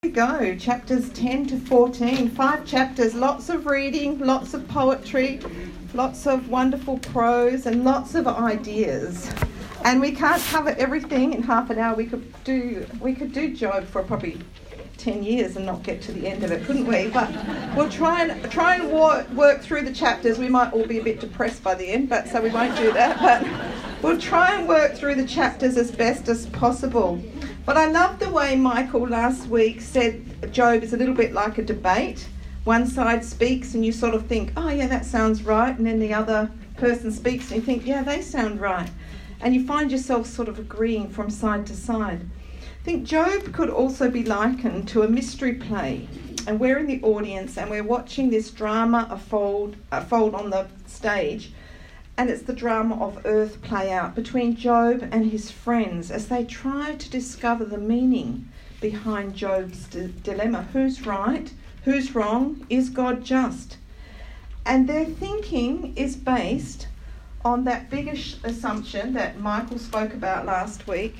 We go, chapters 10 to 14, 5 chapters, lots of reading, lots of poetry, lots of wonderful prose and lots of ideas. And we can't cover everything in half an hour. We could do Job for probably 10 years and not get to the end of it, couldn't we? But we'll try and work through the chapters. We might all be a bit depressed by the end, but so we won't do that. But we'll try and work through the chapters as best as possible. But I love the way Michael last week said Job is a little bit like a debate. One side speaks and you sort of think, oh yeah, that sounds right. And then the other person speaks and you think, yeah, they sound right. And you find yourself sort of agreeing from side to side. I think Job could also be likened to a mystery play. And we're in the audience and we're watching this drama unfold on the stage. And it's the drama of earth play out between Job and his friends as they try to discover the meaning behind Job's dilemma. Who's right? Who's wrong? Is God just? And their thinking is based on that biggish assumption that Michael spoke about last week,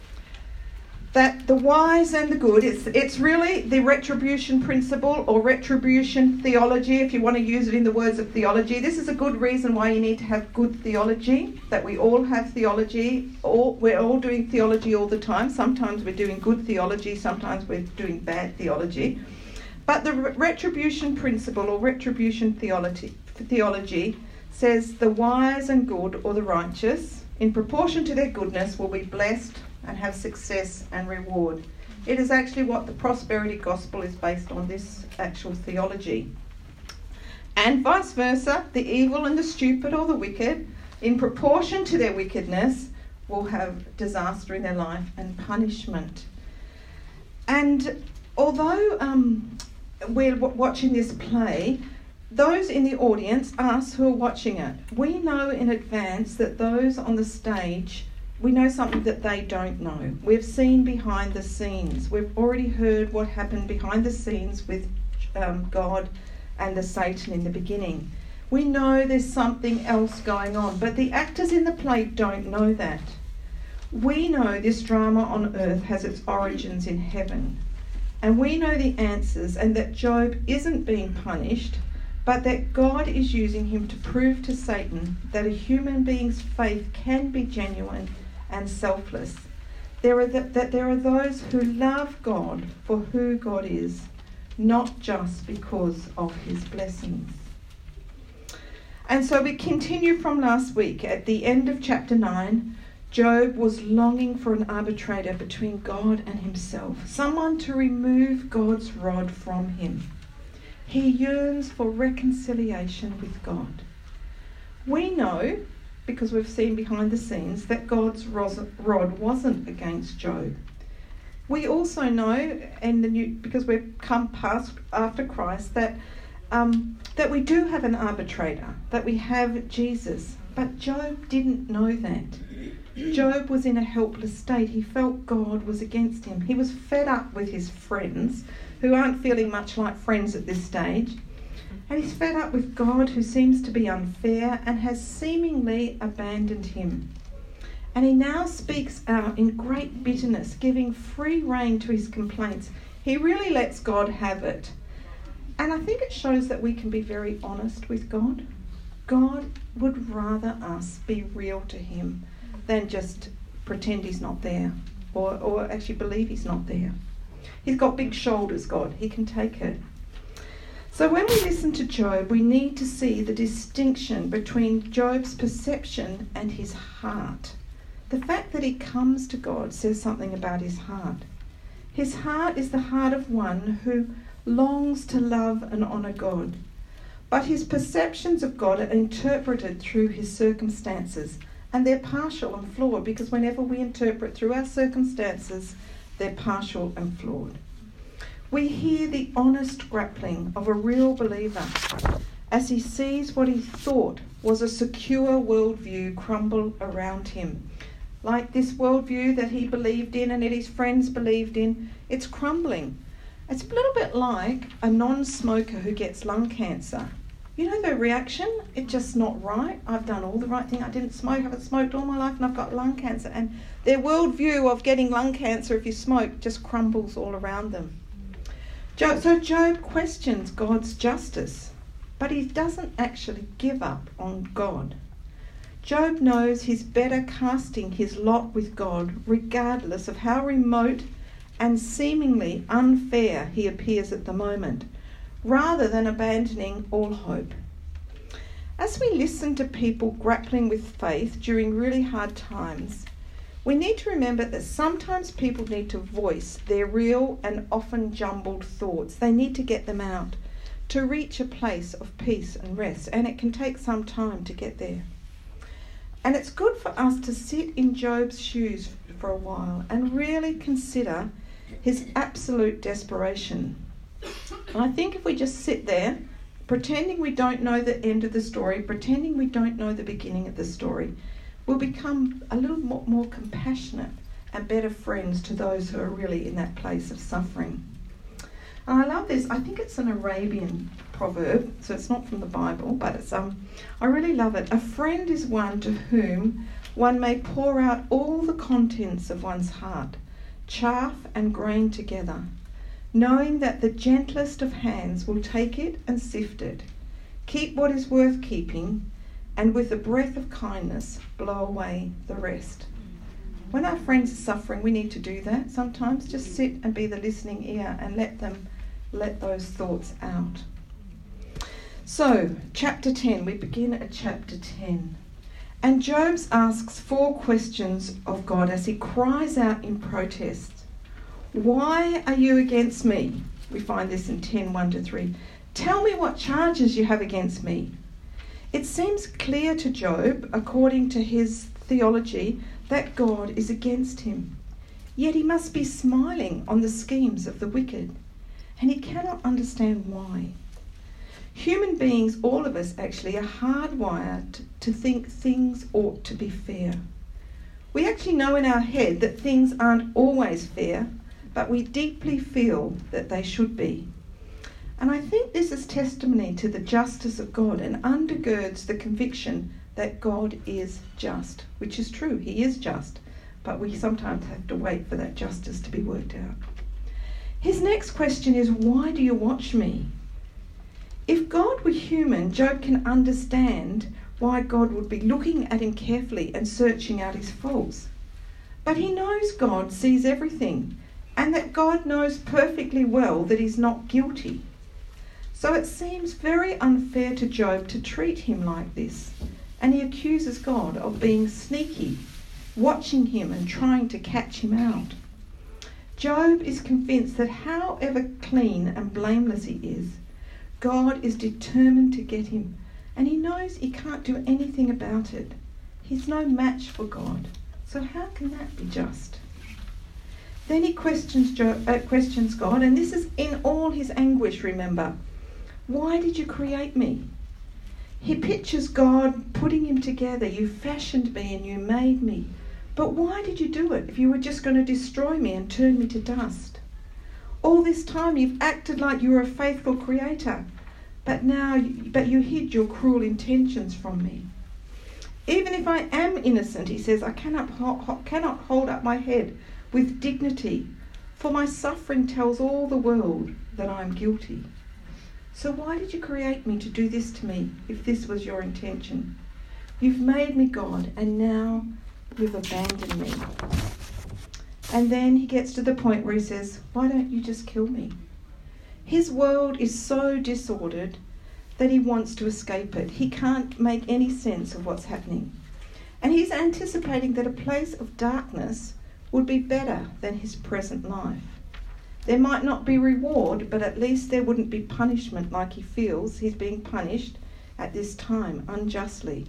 that the wise and the good, it's really the retribution principle or retribution theology, if you want to use it in the words of theology. This is a good reason why you need to have good theology, that we all have theology. We're all doing theology all the time. Sometimes we're doing good theology, sometimes we're doing bad theology. But the retribution principle or retribution theology says the wise and good or the righteous, in proportion to their goodness, will be blessed and have success and reward. It is actually what the prosperity gospel is based on, this actual theology. And vice versa, the evil and the stupid or the wicked, in proportion to their wickedness, will have disaster in their life and punishment. And although we're watching this play, those in the audience, us who are watching it, we know in advance that those on the stage, we know something that they don't know. We've seen behind the scenes. We've already heard what happened behind the scenes with God and the Satan in the beginning. We know there's something else going on, but the actors in the play don't know that. We know this drama on earth has its origins in heaven. And we know the answers, and that Job isn't being punished, but that God is using him to prove to Satan that a human being's faith can be genuine and selfless. There are those who love God for who God is, not just because of his blessings. And so we continue from last week. At the end of chapter 9, Job was longing for an arbitrator between God and himself, someone to remove God's rod from him. He yearns for reconciliation with God. We know, because we've seen behind the scenes, that God's rod wasn't against Job. We also know, because we've come past after Christ, that we do have an arbitrator, that we have Jesus. But Job didn't know that. Job was in a helpless state. He felt God was against him. He was fed up with his friends, who aren't feeling much like friends at this stage. And he's fed up with God, who seems to be unfair and has seemingly abandoned him. And he now speaks out in great bitterness, giving free rein to his complaints. He really lets God have it. And I think it shows that we can be very honest with God. God would rather us be real to him than just pretend he's not there or actually believe he's not there. He's got big shoulders, God. He can take it. So when we listen to Job, we need to see the distinction between Job's perception and his heart. The fact that he comes to God says something about his heart. His heart is the heart of one who longs to love and honour God. But his perceptions of God are interpreted through his circumstances, and they're partial and flawed, because whenever we interpret through our circumstances, they're partial and flawed. We hear the honest grappling of a real believer as he sees what he thought was a secure worldview crumble around him. Like this worldview that he believed in and that his friends believed in, it's crumbling. It's a little bit like a non-smoker who gets lung cancer. You know the reaction? It's just not right. I've done all the right thing. I didn't smoke. I haven't smoked all my life and I've got lung cancer. And their worldview of getting lung cancer if you smoke just crumbles all around them. So Job questions God's justice, but he doesn't actually give up on God. Job knows he's better casting his lot with God, regardless of how remote and seemingly unfair he appears at the moment, rather than abandoning all hope. As we listen to people grappling with faith during really hard times, we need to remember that sometimes people need to voice their real and often jumbled thoughts. They need to get them out to reach a place of peace and rest, and it can take some time to get there. And it's good for us to sit in Job's shoes for a while and really consider his absolute desperation. And I think if we just sit there, pretending we don't know the end of the story, pretending we don't know the beginning of the story, we'll become a little more compassionate and better friends to those who are really in that place of suffering. And I love this. I think it's an Arabian proverb, so it's not from the Bible, but it's I really love it. A friend is one to whom one may pour out all the contents of one's heart, chaff and grain together, knowing that the gentlest of hands will take it and sift it, keep what is worth keeping, and with a breath of kindness blow away the rest. When our friends are suffering, we need to do that sometimes. Just sit and be the listening ear and let those thoughts out. So, chapter 10, we begin at chapter 10. And Job asks 4 questions of God as he cries out in protest. Why are you against me? We find this in 10:1-3. Tell me what charges you have against me. It seems clear to Job, according to his theology, that God is against him. Yet he must be smiling on the schemes of the wicked, and he cannot understand why. Human beings, all of us actually, are hardwired to think things ought to be fair. We actually know in our head that things aren't always fair, but we deeply feel that they should be. And I think this is testimony to the justice of God and undergirds the conviction that God is just, which is true, he is just, but we sometimes have to wait for that justice to be worked out. His next question is, why do you watch me? If God were human, Job can understand why God would be looking at him carefully and searching out his faults. But he knows God sees everything, and that God knows perfectly well that he's not guilty. So it seems very unfair to Job to treat him like this, and he accuses God of being sneaky, watching him and trying to catch him out. Job is convinced that however clean and blameless he is, God is determined to get him, and he knows he can't do anything about it. He's no match for God, so how can that be just? Then he questions God, and this is in all his anguish, remember. Why did you create me? He pictures God putting him together. You fashioned me and you made me. But why did you do it if you were just going to destroy me and turn me to dust? All this time you've acted like you were a faithful creator, but you hid your cruel intentions from me. Even if I am innocent, he says, I cannot hold up my head with dignity, for my suffering tells all the world that I am guilty. So why did you create me to do this to me, if this was your intention? You've made me God, and now you've abandoned me. And then he gets to the point where he says, why don't you just kill me? His world is so disordered that he wants to escape it. He can't make any sense of what's happening. And he's anticipating that a place of darkness would be better than his present life. There might not be reward, but at least there wouldn't be punishment like he feels he's being punished at this time unjustly.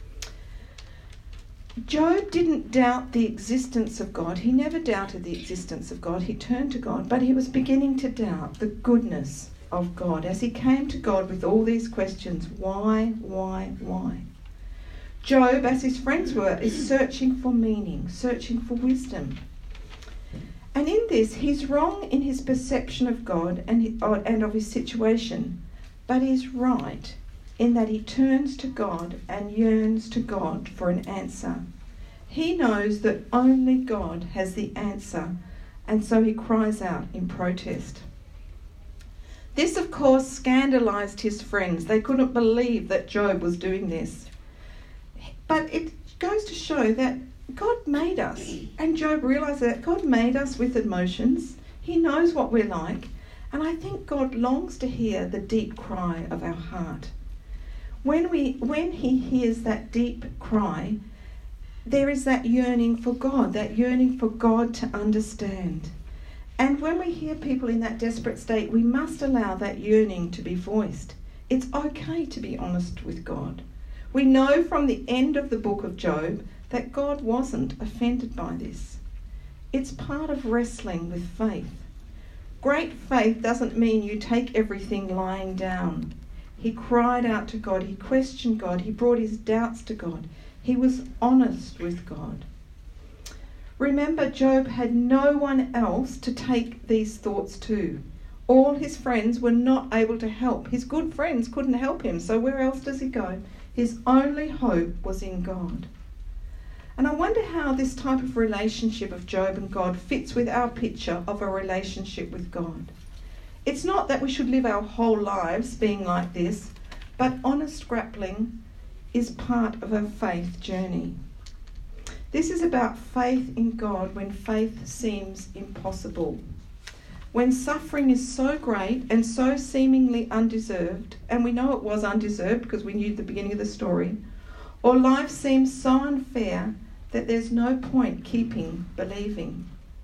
Job didn't doubt the existence of God. He never doubted the existence of God. He turned to God, but he was beginning to doubt the goodness of God as he came to God with all these questions. Why? Job, as his friends were, is searching for meaning, searching for wisdom. And in this, he's wrong in his perception of God and of his situation, but he's right in that he turns to God and yearns to God for an answer. He knows that only God has the answer, and so he cries out in protest. This, of course, scandalised his friends. They couldn't believe that Job was doing this. But it goes to show that God made us, and Job realised that God made us with emotions. He knows what we're like, and I think God longs to hear the deep cry of our heart. When he hears that deep cry, there is that yearning for God to understand. And when we hear people in that desperate state, we must allow that yearning to be voiced. It's okay to be honest with God. We know from the end of the book of Job that God wasn't offended by this. It's part of wrestling with faith. Great faith doesn't mean you take everything lying down. He cried out to God, he questioned God, he brought his doubts to God. He was honest with God. Remember, Job had no one else to take these thoughts to. All his friends were not able to help. His good friends couldn't help him, so where else does he go? His only hope was in God. And I wonder how this type of relationship of Job and God fits with our picture of a relationship with God. It's not that we should live our whole lives being like this, but honest grappling is part of our faith journey. This is about faith in God when faith seems impossible. When suffering is so great and so seemingly undeserved, and we know it was undeserved because we knew the beginning of the story, or life seems so unfair that there's no point keeping believing.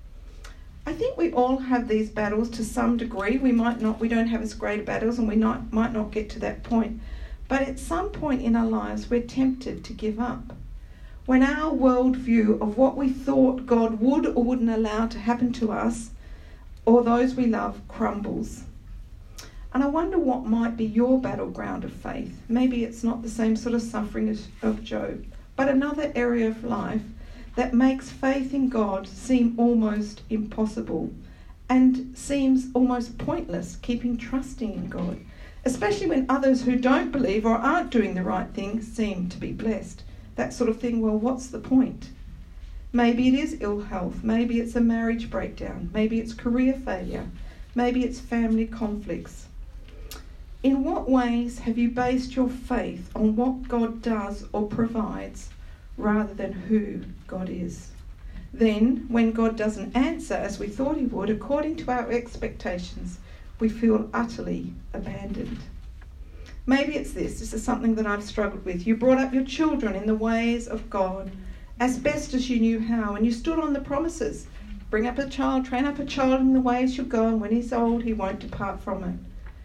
I think we all have these battles to some degree. We don't have as great battles, and we might not get to that point. But at some point in our lives, we're tempted to give up. When our worldview of what we thought God would or wouldn't allow to happen to us, or those we love, crumbles. And I wonder what might be your battleground of faith. Maybe it's not the same sort of suffering as of Job, but another area of life that makes faith in God seem almost impossible and seems almost pointless, keeping trusting in God, especially when others who don't believe or aren't doing the right thing seem to be blessed. That sort of thing, well, what's the point? Maybe it is ill health, maybe it's a marriage breakdown, maybe it's career failure, maybe it's family conflicts. In what ways have you based your faith on what God does or provides rather than who God is? Then, when God doesn't answer as we thought he would, according to our expectations, we feel utterly abandoned. Maybe it's this is something that I've struggled with. You brought up your children in the ways of God as best as you knew how, and you stood on the promises. Bring up a child, train up a child in the ways you go, and when he's old, he won't depart from it.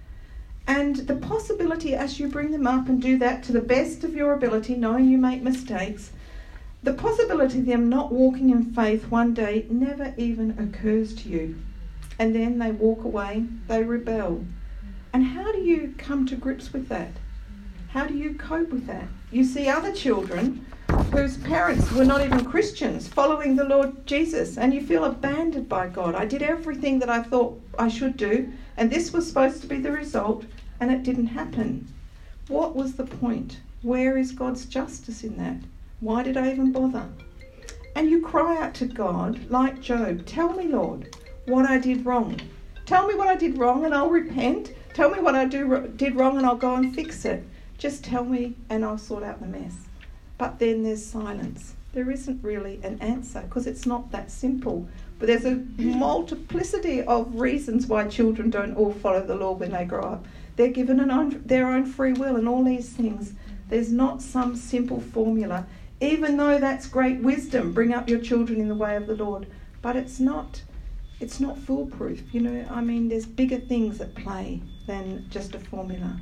And the possibility as you bring them up and do that to the best of your ability, knowing you make mistakes, the possibility of them not walking in faith one day never even occurs to you. And then they walk away, they rebel. And how do you come to grips with that? How do you cope with that? You see other children whose parents were not even Christians following the Lord Jesus, and you feel abandoned by God. I did everything that I thought I should do, and this was supposed to be the result, and it didn't happen. What was the point? Where is God's justice in that? Why did I even bother? And you cry out to God like Job, tell me, Lord, what I did wrong. Tell me what I did wrong and I'll repent. Tell me what I did wrong and I'll go and fix it. Just tell me and I'll sort out the mess. But then there's silence. There isn't really an answer because it's not that simple. But there's a multiplicity of reasons why children don't all follow the Lord when they grow up. They're given their own free will and all these things. There's not some simple formula, even though that's great wisdom. Bring up your children in the way of the Lord. But it's not foolproof. There's bigger things at play than just a formula.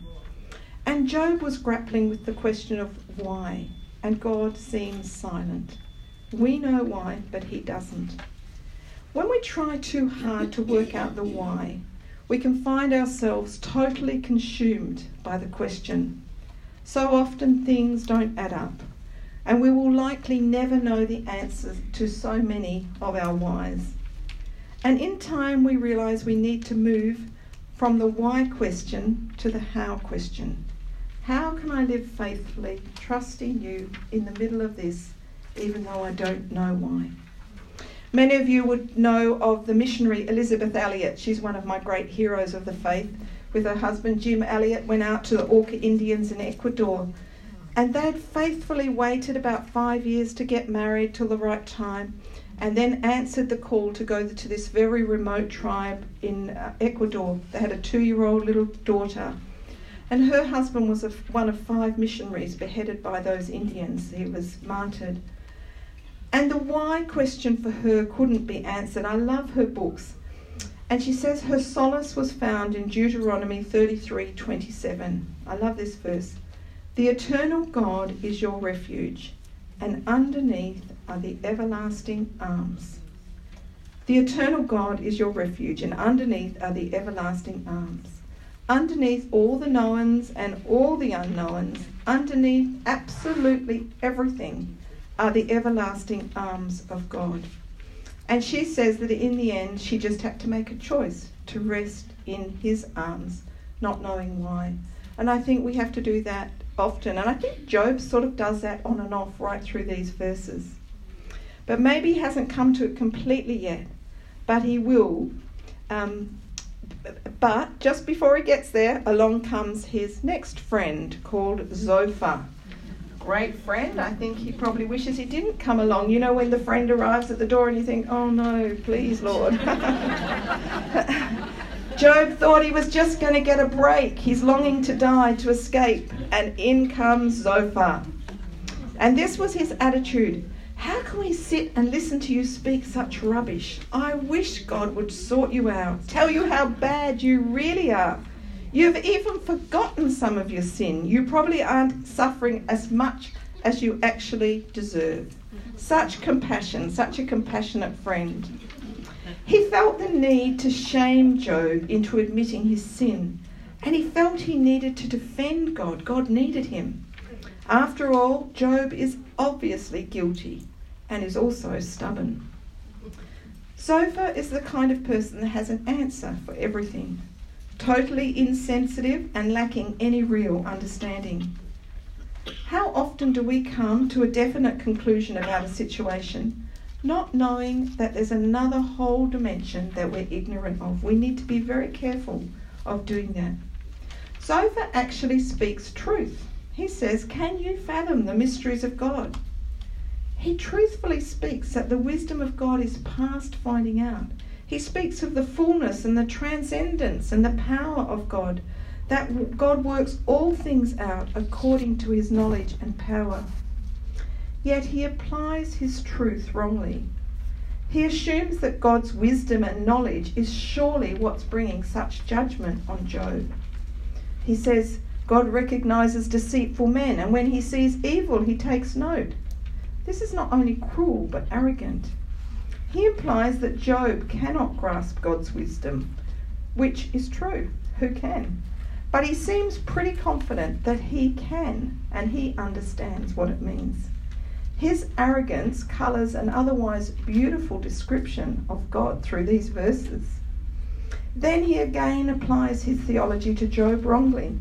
And Job was grappling with the question of why, and God seems silent. We know why, but he doesn't. When we try too hard to work out the why, we can find ourselves totally consumed by the question. So often things don't add up, and we will likely never know the answers to so many of our whys. And in time we realise we need to move from the why question to the how question. How can I live faithfully, trusting you in the middle of this, even though I don't know why? Many of you would know of the missionary Elisabeth Elliot. She's one of my great heroes of the faith. with her husband Jim Elliott, went out to the Auca Indians in Ecuador. And they'd faithfully waited about 5 years to get married till the right time, and then answered the call to go to this very remote tribe in Ecuador. They had a 2-year-old little daughter. And her husband was one of 5 missionaries beheaded by those Indians. He was martyred. And the why question for her couldn't be answered. I love her books. And she says her solace was found in Deuteronomy 33:27. I love this verse. The eternal God is your refuge, and underneath are the everlasting arms. The eternal God is your refuge, and underneath are the everlasting arms. Underneath all the knowns and all the unknowns, underneath absolutely everything, are the everlasting arms of God. And she says that in the end, she just had to make a choice to rest in his arms, not knowing why. And I think we have to do that often. And I think Job sort of does that on and off right through these verses. But maybe he hasn't come to it completely yet, but he will. But just before he gets there, along comes his next friend called Zophar. Great friend. I think he probably wishes he didn't come along. You know, when the friend arrives at the door and you think, oh no, please, Lord. Job thought he was just going to get a break. He's longing to die, to escape. And in comes Zophar. And this was his attitude. How can we sit and listen to you speak such rubbish? I wish God would sort you out, tell you how bad you really are. You've even forgotten some of your sin. You probably aren't suffering as much as you actually deserve. Such compassion, such a compassionate friend. He felt the need to shame Job into admitting his sin, and he felt he needed to defend God. God needed him. After all, Job is obviously guilty and is also stubborn. Zophar is the kind of person that has an answer for everything. Totally insensitive and lacking any real understanding. How often do we come to a definite conclusion about a situation, not knowing that there's another whole dimension that we're ignorant of? We need to be very careful of doing that. Zophar actually speaks truth. He says, can you fathom the mysteries of God? He truthfully speaks that the wisdom of God is past finding out. He speaks of the fullness and the transcendence and the power of God, that God works all things out according to his knowledge and power. Yet he applies his truth wrongly. He assumes that God's wisdom and knowledge is surely what's bringing such judgment on Job. He says God recognizes deceitful men, and when he sees evil, he takes note. This is not only cruel but arrogant. He implies that Job cannot grasp God's wisdom, which is true. Who can? But he seems pretty confident that he can, and he understands what it means. His arrogance colours an otherwise beautiful description of God through these verses. Then he again applies his theology to Job wrongly,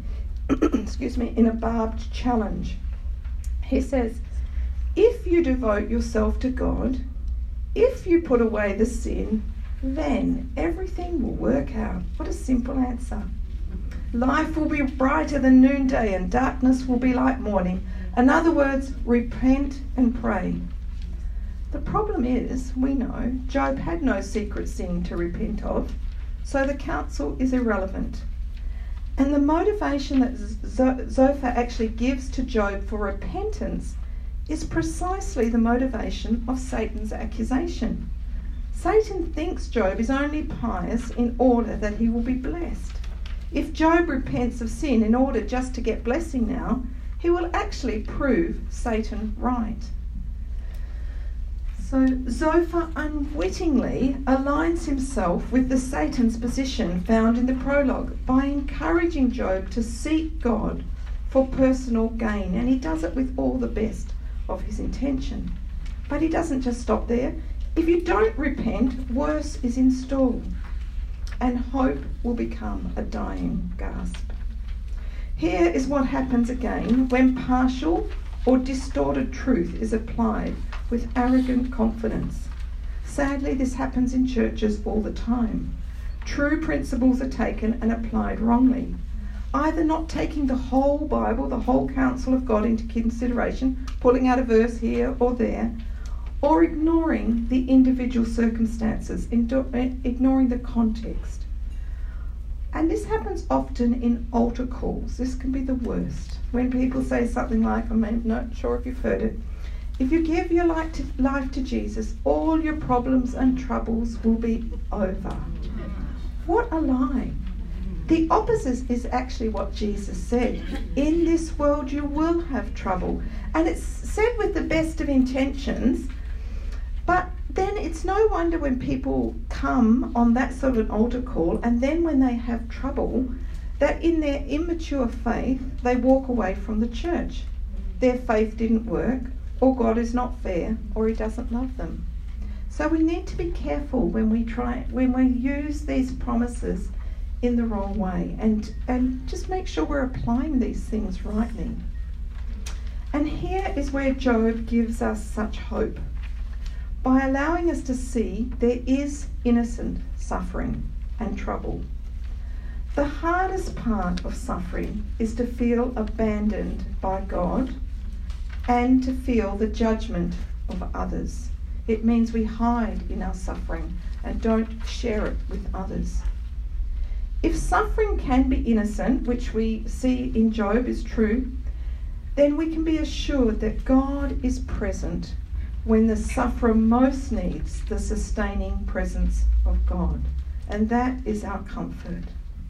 in a barbed challenge. He says, if you devote yourself to God, if you put away the sin, then everything will work out. What a simple answer. Life will be brighter than noonday and darkness will be like morning. In other words, repent and pray. The problem is, we know, Job had no secret sin to repent of, so the counsel is irrelevant. And the motivation that Zophar actually gives to Job for repentance is precisely the motivation of Satan's accusation. Satan thinks Job is only pious in order that he will be blessed. If Job repents of sin in order just to get blessing now, he will actually prove Satan right. So Zophar unwittingly aligns himself with the Satan's position found in the prologue by encouraging Job to seek God for personal gain, and he does it with all the best of his intention. But he doesn't just stop there. If you don't repent, worse is in store, and hope will become a dying gasp. Here is what happens again when partial or distorted truth is applied with arrogant confidence. Sadly, this happens in churches all the time. true principles are taken and applied wrongly, either not taking the whole Bible, the whole counsel of God into consideration, pulling out a verse here or there, or ignoring the individual circumstances, ignoring the context. And this happens often in altar calls. This can be the worst. When people say something like, I'm not sure if you've heard it, if you give your life to Jesus, all your problems and troubles will be over. What a lie. The opposite is actually what Jesus said. In this world you will have trouble. And it's said with the best of intentions, but then it's no wonder when people come on that sort of an altar call, and then when they have trouble, that in their immature faith, they walk away from the church. Their faith didn't work, or God is not fair, or he doesn't love them. So we need to be careful when we use these promises in the wrong way, and just make sure we're applying these things rightly. And here is where Job gives us such hope, by allowing us to see there is innocent suffering and trouble. The hardest part of suffering is to feel abandoned by God and to feel the judgment of others. It means we hide in our suffering and don't share it with others. If suffering can be innocent, which we see in Job is true, then we can be assured that God is present when the sufferer most needs the sustaining presence of God. And that is our comfort.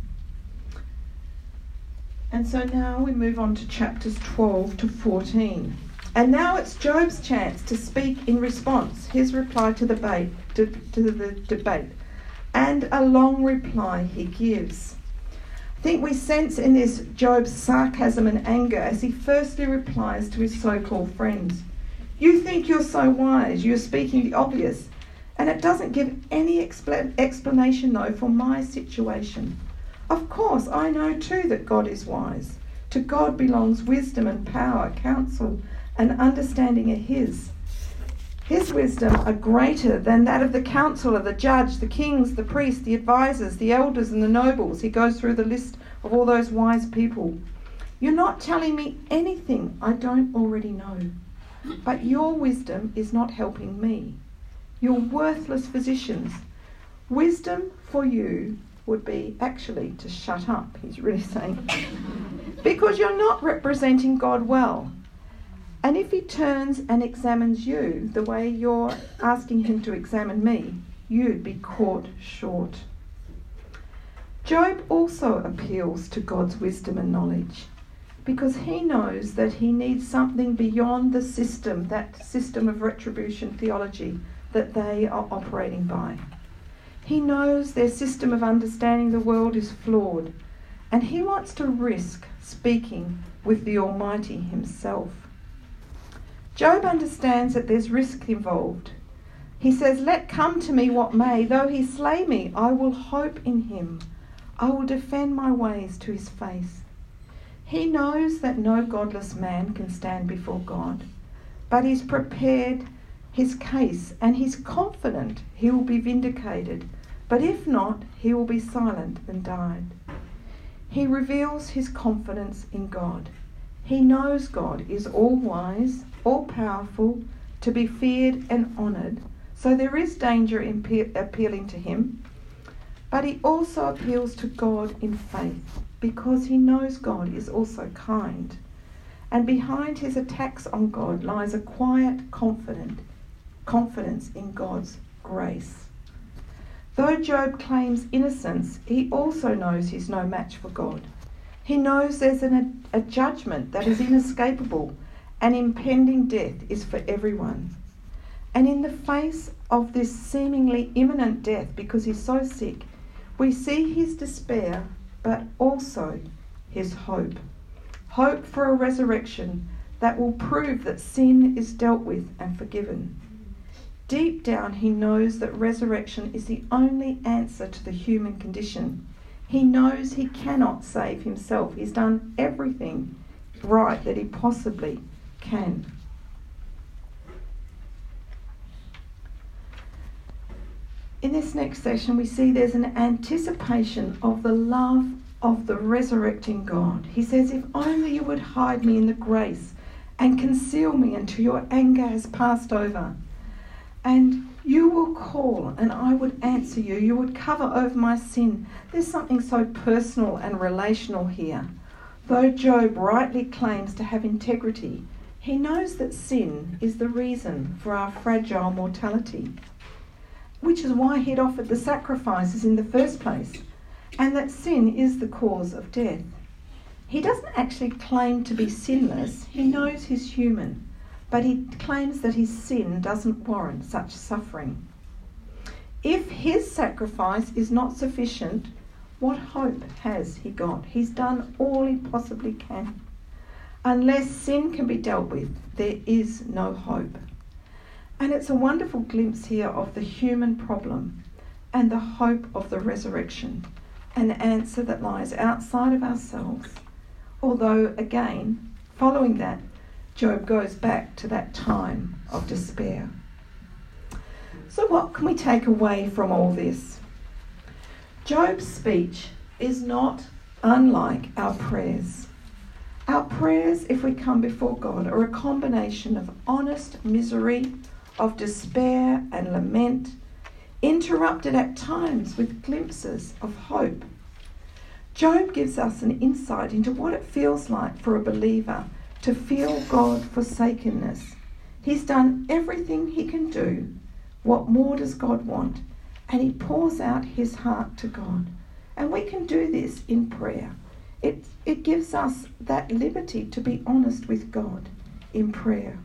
And so now we move on to chapters 12 to 14. And now it's Job's chance to speak in response, his reply to the debate, and a long reply he gives. I think we sense in this Job's sarcasm and anger as he firstly replies to his so-called friends. You think you're so wise, you're speaking the obvious, and it doesn't give any explanation though for my situation. Of course, I know too that God is wise. To God belongs wisdom and power, counsel, and understanding are his. His wisdom are greater than that of the counselor, the judge, the kings, the priests, the advisors, the elders, and the nobles. He goes through the list of all those wise people. You're not telling me anything I don't already know. But your wisdom is not helping me. You're worthless physicians. Wisdom for you would be actually to shut up, he's really saying. Because you're not representing God well. And if he turns and examines you the way you're asking him to examine me, you'd be caught short. Job also appeals to God's wisdom and knowledge because he knows that he needs something beyond the system, that system of retribution theology that they are operating by. He knows their system of understanding the world is flawed, and he wants to risk speaking with the Almighty himself. Job understands that there's risk involved. He says, let come to me what may, though he slay me, I will hope in him. I will defend my ways to his face. He knows that no godless man can stand before God, but he's prepared his case and he's confident he will be vindicated, but if not, he will be silent and died. He reveals his confidence in God. He knows God is all-wise, all-powerful, to be feared and honoured, so there is danger in appealing to him, but he also appeals to God in faith because he knows God is also kind, and behind his attacks on God lies a quiet confidence in God's grace. Though Job claims innocence, he also knows he's no match for God. He knows there's a judgment that is inescapable, and impending death is for everyone. And in the face of this seemingly imminent death, because he's so sick, we see his despair, but also his hope. Hope for a resurrection that will prove that sin is dealt with and forgiven. Deep down, he knows that resurrection is the only answer to the human condition. He knows he cannot save himself. He's done everything right that he possibly can. in this next session, we see there's an anticipation of the love of the resurrecting God. He says, if only you would hide me in the grace and conceal me until your anger has passed over. And you will call and I would answer you. You would cover over my sin. There's something so personal and relational here. Though Job rightly claims to have integrity, he knows that sin is the reason for our fragile mortality, which is why he'd offered the sacrifices in the first place, and that sin is the cause of death. He doesn't actually claim to be sinless. He knows he's human, but he claims that his sin doesn't warrant such suffering. If his sacrifice is not sufficient, what hope has he got? He's done all he possibly can. Unless sin can be dealt with, there is no hope. And it's a wonderful glimpse here of the human problem and the hope of the resurrection, an answer that lies outside of ourselves. Although, again, following that, Job goes back to that time of despair. So what can we take away from all this? Job's speech is not unlike our prayers. Our prayers, if we come before God, are a combination of honest misery, of despair and lament, interrupted at times with glimpses of hope. Job gives us an insight into what it feels like for a believer to feel God forsakenness. He's done everything he can do. What more does God want? And he pours out his heart to God. And we can do this in prayer. It gives us that liberty to be honest with God in prayer.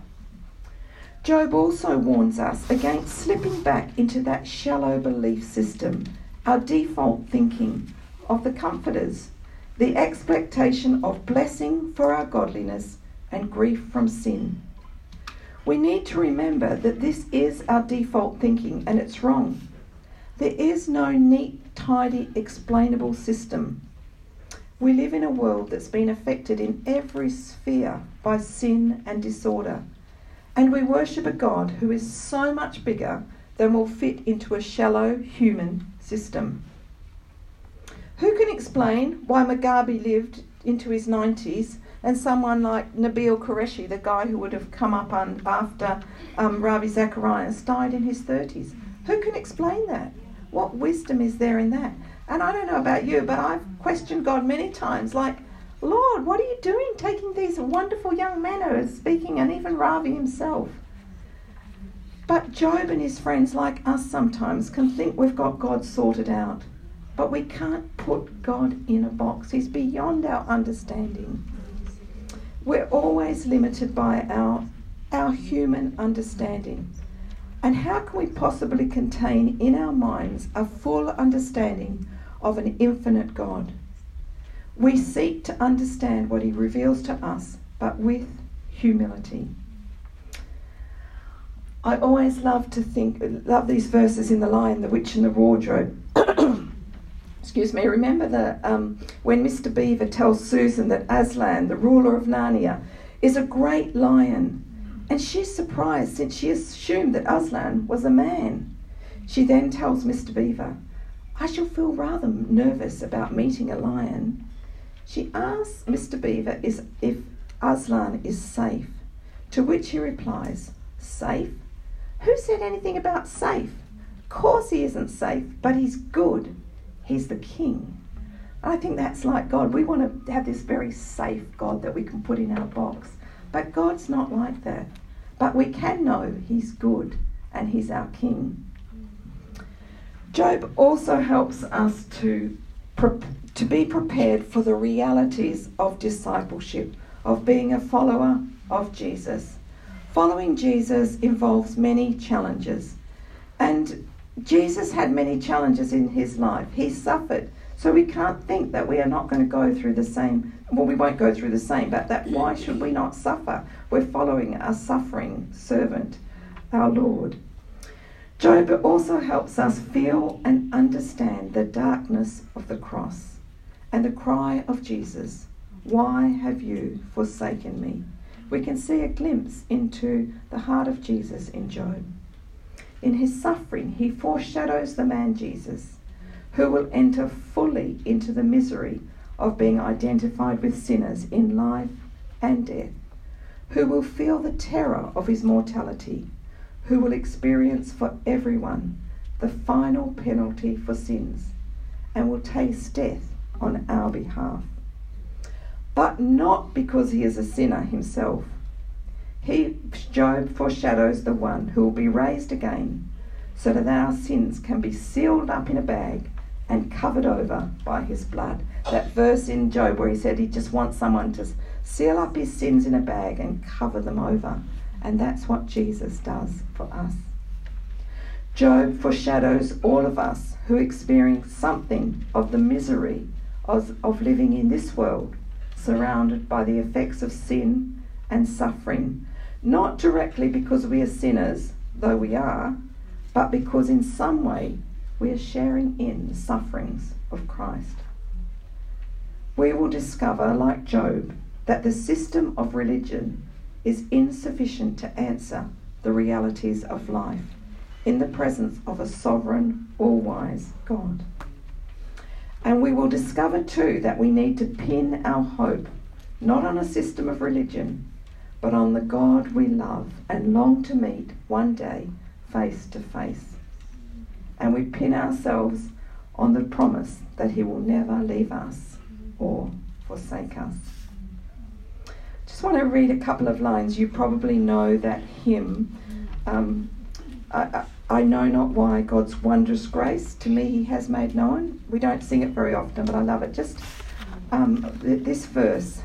Job also warns us against slipping back into that shallow belief system, our default thinking of the comforters, the expectation of blessing for our godliness and grief from sin. We need to remember that this is our default thinking and it's wrong. There is no neat, tidy, explainable system. We live in a world that's been affected in every sphere by sin and disorder. And we worship a God who is so much bigger than will fit into a shallow human system. Who can explain why Mugabe lived into his 90s and someone like Nabil Qureshi, the guy who would have come up after Ravi Zacharias, died in his 30s? Who can explain that? What wisdom is there in that? And I don't know about you, but I've questioned God many times, like, Lord, what are you doing taking these wonderful young men who are speaking, and even Ravi himself? But Job and his friends, like us sometimes, can think we've got God sorted out. But we can't put God in a box. He's beyond our understanding. We're always limited by our human understanding. And how can we possibly contain in our minds a full understanding of an infinite God? We seek to understand what he reveals to us, but with humility. I always love these verses in The Lion, the Witch and the Wardrobe. Excuse me. Remember when Mr. Beaver tells Susan that Aslan, the ruler of Narnia, is a great lion. And she's surprised since she assumed that Aslan was a man. She then tells Mr. Beaver, I shall feel rather nervous about meeting a lion. She asks Mr. Beaver if Aslan is safe, to which he replies, safe? Who said anything about safe? Of course he isn't safe, but he's good. He's the king. I think that's like God. We want to have this very safe God that we can put in our box. But God's not like that. But we can know he's good and he's our king. Job also helps us to be prepared for the realities of discipleship, of being a follower of Jesus. Following Jesus involves many challenges. And Jesus had many challenges in his life. He suffered. So we can't think that we are not going to go through the same. Well, we won't go through the same, but that why should we not suffer? We're following a suffering servant, our Lord. Job also helps us feel and understand the darkness of the cross and the cry of Jesus, why have you forsaken me? We can see a glimpse into the heart of Jesus in Job. In his suffering, he foreshadows the man Jesus, who will enter fully into the misery of being identified with sinners in life and death, who will feel the terror of his mortality, who will experience for everyone the final penalty for sins, and will taste death on our behalf. But not because he is a sinner himself. Job foreshadows the one who will be raised again, so that our sins can be sealed up in a bag and covered over by his blood. That verse in Job where he said he just wants someone to seal up his sins in a bag and cover them over. And that's what Jesus does for us. Job foreshadows all of us who experience something of the misery of living in this world, surrounded by the effects of sin and suffering, not directly because we are sinners, though we are, but because in some way we are sharing in the sufferings of Christ. We will discover, like Job, that the system of religion is insufficient to answer the realities of life in the presence of a sovereign, all-wise God. And we will discover too that we need to pin our hope not on a system of religion, but on the God we love and long to meet one day face to face. And we pin ourselves on the promise that he will never leave us or forsake us. Just want to read a couple of lines. You probably know that hymn, I know not why God's wondrous grace to me he has made known. We don't sing it very often, but I love it. Just this verse.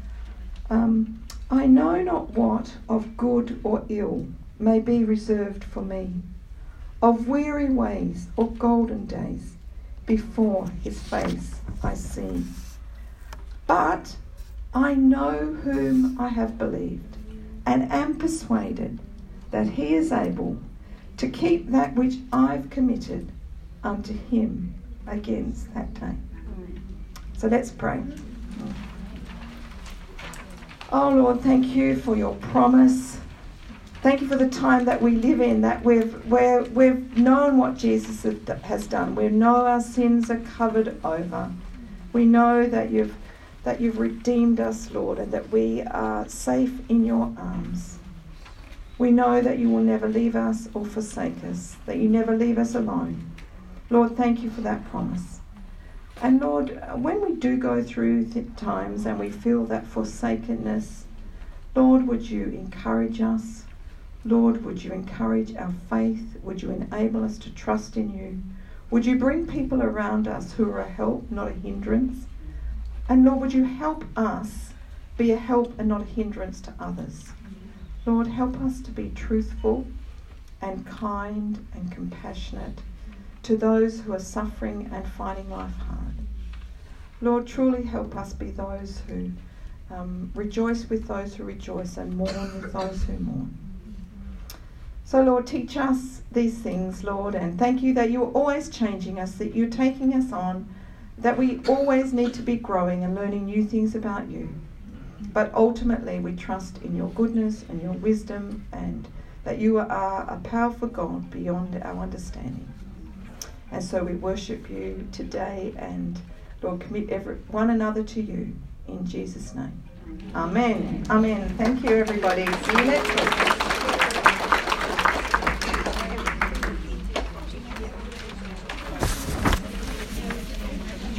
I know not what of good or ill may be reserved for me, of weary ways or golden days before his face I see. But I know whom I have believed, and am persuaded that he is able to keep that which I've committed unto him against that day. So let's pray. Oh Lord, thank you for your promise. Thank you for the time that we live in, that we've known what Jesus has done. We know our sins are covered over. We know that you've redeemed us, Lord, and that we are safe in your arms. We know that you will never leave us or forsake us, that you never leave us alone. Lord, thank you for that promise. And Lord, when we do go through times and we feel that forsakenness, Lord, would you encourage us? Lord, would you encourage our faith? Would you enable us to trust in you? Would you bring people around us who are a help, not a hindrance? And Lord, would you help us be a help and not a hindrance to others? Lord, help us to be truthful and kind and compassionate to those who are suffering and finding life hard. Lord, truly help us be those who rejoice with those who rejoice and mourn with those who mourn. So Lord, teach us these things, Lord, and thank you that you're always changing us, that you're taking us on, that we always need to be growing and learning new things about you. But ultimately we trust in your goodness and your wisdom, and that you are a powerful God beyond our understanding. And so we worship you today, and Lord, commit one another to you in Jesus' name. Amen. Amen. Thank you, everybody. See you next week.